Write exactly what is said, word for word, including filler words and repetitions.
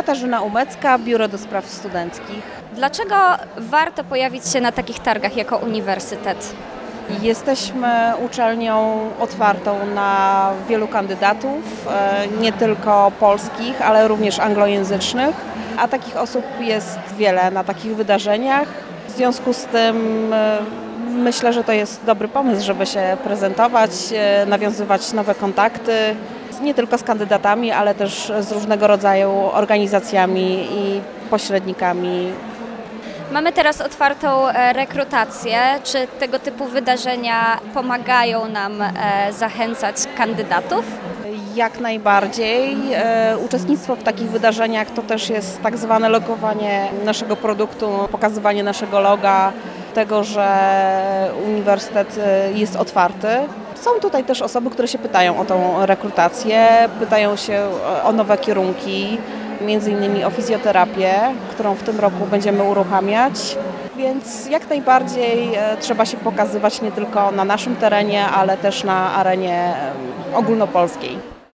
Katarzyna Umecka, Biuro do Spraw Studenckich. Dlaczego warto pojawić się na takich targach jako uniwersytet? Jesteśmy uczelnią otwartą na wielu kandydatów, nie tylko polskich, ale również anglojęzycznych, a takich osób jest wiele na takich wydarzeniach. W związku z tym myślę, że to jest dobry pomysł, żeby się prezentować, nawiązywać nowe kontakty, nie tylko z kandydatami, ale też z różnego rodzaju organizacjami i pośrednikami. Mamy teraz otwartą rekrutację. Czy tego typu wydarzenia pomagają nam zachęcać kandydatów? Jak najbardziej. Uczestnictwo w takich wydarzeniach to też jest tak zwane logowanie naszego produktu, pokazywanie naszego loga, tego, że uniwersytet jest otwarty. Są tutaj też osoby, które się pytają o tą rekrutację, pytają się o nowe kierunki, między innymi o fizjoterapię, którą w tym roku będziemy uruchamiać. Więc jak najbardziej trzeba się pokazywać nie tylko na naszym terenie, ale też na arenie ogólnopolskiej.